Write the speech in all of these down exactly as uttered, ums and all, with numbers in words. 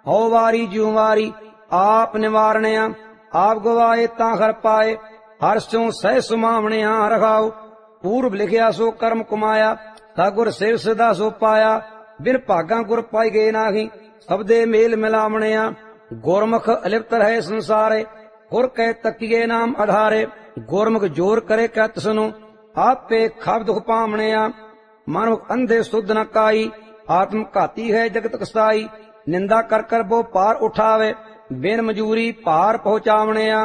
हौ वारी ज्यों वारी आप निवारणिया। आप गवाए तां हर पाए हर स्यों सह सुमावणिया। रखाओ पूर्व लिखिया सो कर्म कुमाया ता गुर सेव सदा सो पाया। बिन भागा गुर पाई गए नाही सबदे मेल मिलावणिया। गुरमुख अलिप्त रहे संसारे गुर कै तकिए नाम आधारे। गुरमुख जोर करे कै तसनु आपे खाब दुख पावणिया। मानुख अंधे सुध न काई आत्म घाती है जगत कसाई। निंदा कर कर वो पार उठावे बिन मजूरी पार पहुंचावणिया।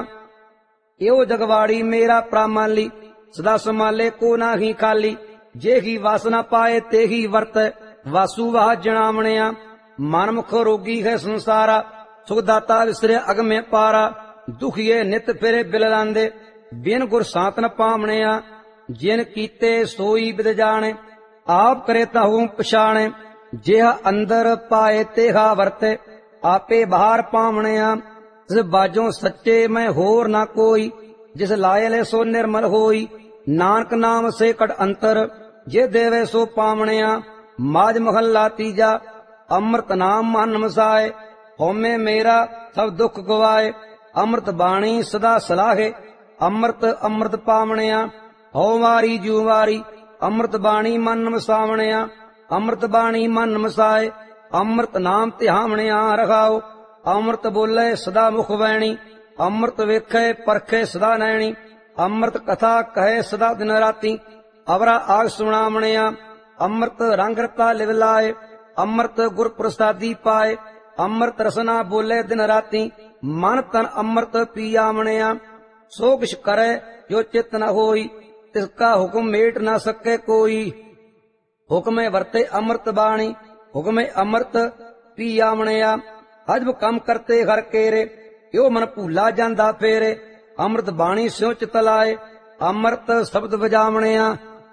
यो जगवाड़ी मेरा प्रामाली सदा संभाले को नाही खाली। जे ही वासना पाए ते ही वर्त वासु वाह जनावणिया। मनमुख रोगी है संसारा सुखदाता विसरे अगमे पारा। दुखिए नित फिरे बिललांदे बिन गुर सातन पावणिया। जिन कीते सोई बिद जाने आप करे ताहू पछाणे। जेहा अंदर पाए तेहा वर्ते आपे बाहर पावणिया। जिस बाजों सच्चे में होर ना कोई जिस लाए ले सो निर्मल होई। नानक नाम से कट अंतर जे देवे सो पावणिया। माज महल्ला तीजा अमृत नाम मन मसाए। होमे मेरा सब दुख गवाए अमृत बाणी सदा सलाहे। अमृत अमृत पावणिया हौ वारी ज्यों वारी अमृत बाणी मन मसावणिया। अमृत बाणी मन मसाए अमृत नाम ध्यावणिया। रखाओ अमृत बोले सदा मुख वैणी अमृत वेखे परखे सदा नैणी। अमृत कथा कहे सदा दिन राती अवरा आग सुनावणिया। अमृत रंग रता लिवलाए अमृत गुर प्रसादी पाए। अमृत रसना बोले दिन राती मन तन अमृत पियावणिया। सो किछ करे जो चित न होई तिसका हुक्म मेट न सके कोई। हुक्मे वर्ते अमृत बाणी हुक्मे अमृत पियावणिया। अजब कम करते हर केरे यो मन भूला जांदा फेरे। अमृत बाणी स्यों चित लाए अमृत शब्द बजावणिया।